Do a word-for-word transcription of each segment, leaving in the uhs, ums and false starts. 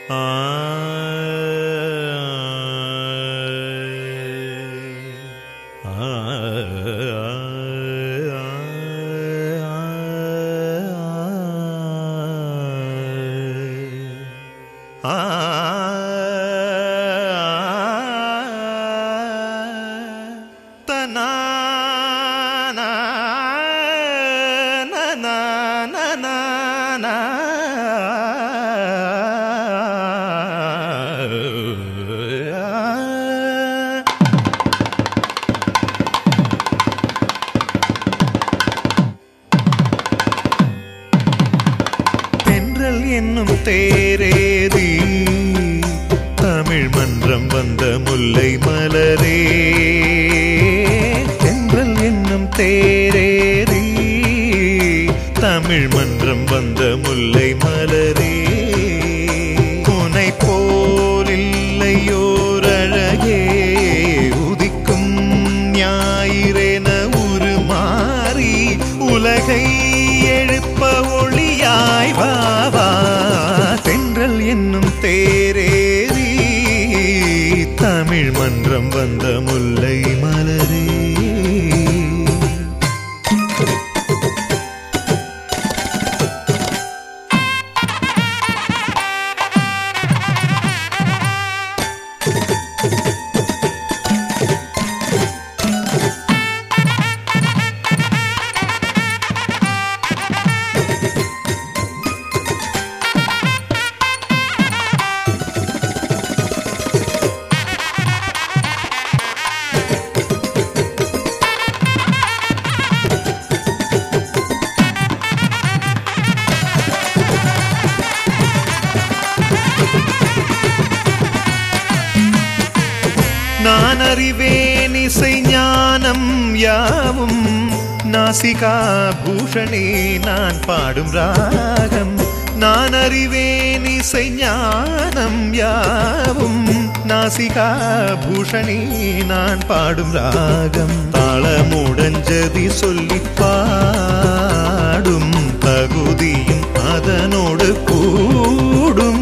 என்னும் தேரேறி தமிழ் மன்றம் வந்த முல்லை மலரே, தென்றல் என்னும் தேரேறி தமிழ் மன்றம் வந்த முல்லை மலரே, உனை போலில்லையோர் அழகே உதிக்கும் ஞாயிறென உருமாறி உலகை எழுப்ப ஒளியாய் வாவா, தென்றல் என்னும் தேரேறி தமிழ் மன்றம் வந்த முல்லை மலரே. நான் அறிவேன் இசை ஞானம் யாவும், நாசிகா பூஷணே நான் பாடும் ராகம். நான் அறிவேன் இசை ஞானம் யாவும், நாசிகா பூஷணே நான் பாடும் ராகம். தாளமுடன் ஜதி சொல்லி பாடும் தகுதியும் அதனோடு கூடும்.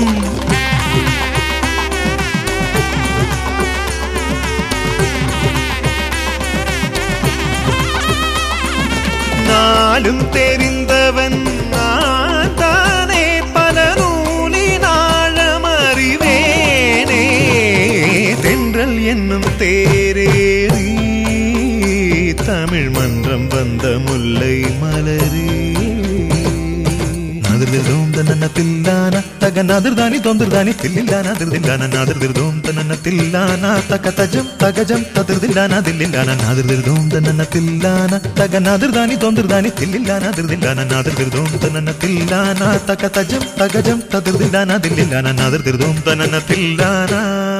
நாளும் தெரிந்தவன் நான் தானே, பல நூலினாழம் அறிவேனே, தென்றல் என்னும் தேரேறி தமிழ் மன்றம் வந்த முல்லை மலரே. நாதிர்திர்தோம் தன்னன தில்லானா தக நாதிர்தானி தோந்திர்தானி தில்லில்லானா திருதில்லானா நாதிர்திர்தோம் தன்னன தில்லானா தக தஜம் தகஜம் ததிர்தில்லானா தில்லில்லானா நாதிர்திர்தோம் தன்னன தில்லானா தக நாதிர்தானி தோந்திர்தானி தில்லில்லானா திருதில்லானா நாதிர்திர்தோம் தன்னன தில்லானா தக தஜம் தகஜம் ததிர்தில்லானா தில்லில்லானா நாதிர்திர்தோம் தன்னன தில்லானா.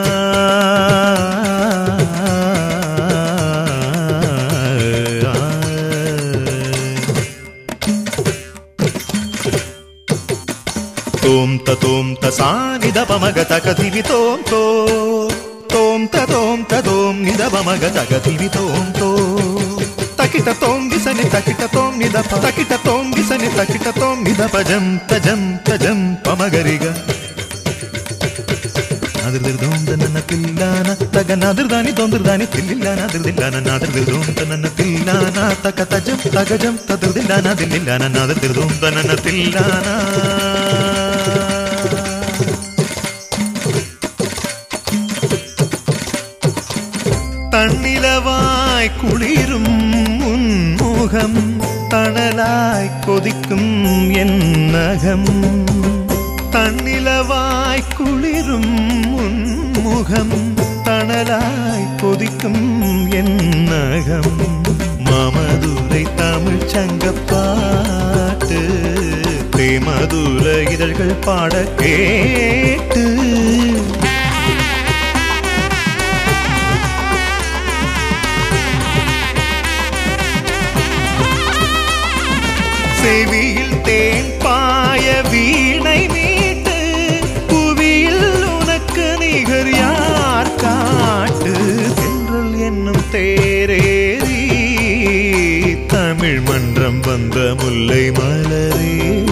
தோம் தோம் தசானி தபமக தகதிவி தோம் தோ தோம் தோம் தோம் நிதபமக தகதிவி தோம் தோ தகிட்ட தோம் விசனி தகிட்ட தோம் நிதப தகிட்ட தோம் விசனி தகிட்ட தோம் நிதபஜம் தஜம் தஜம் பமகரிக. நாதிர்திர்தோம் தன்னன தில்லானா தக நாதிர்தானி தோந்திர்தானி தில்லில்லானா திருதில்லானா நாதிர்திர்தோம் தன்னன தில்லானா தக தஜம் தகஜம் ததிர்தில்லானா தில்லில்லானா நாதிர்திர்தோம் தன்னன தில்லானா. தன்னிலவாய் குளிரும் உன்முகம், தணலாய் கொதிக்கும் என் நகம். தன்னிலவாய் குளிரும் உன்முகம், தணலாய் கொதிக்கும் என் நகம். மாமதுரை தமிழ் சங்கப்பாட்டு தேமதுர இதழ்கள் பாட கேட்டு, செவியில் தேன் பாய வீணை மீட்டு, புவியில் உனக்கு நிகர் யார் காட்டு, தென்றல் என்னும் தேரேறி தமிழ் மன்றம் வந்த முல்லை மலரே.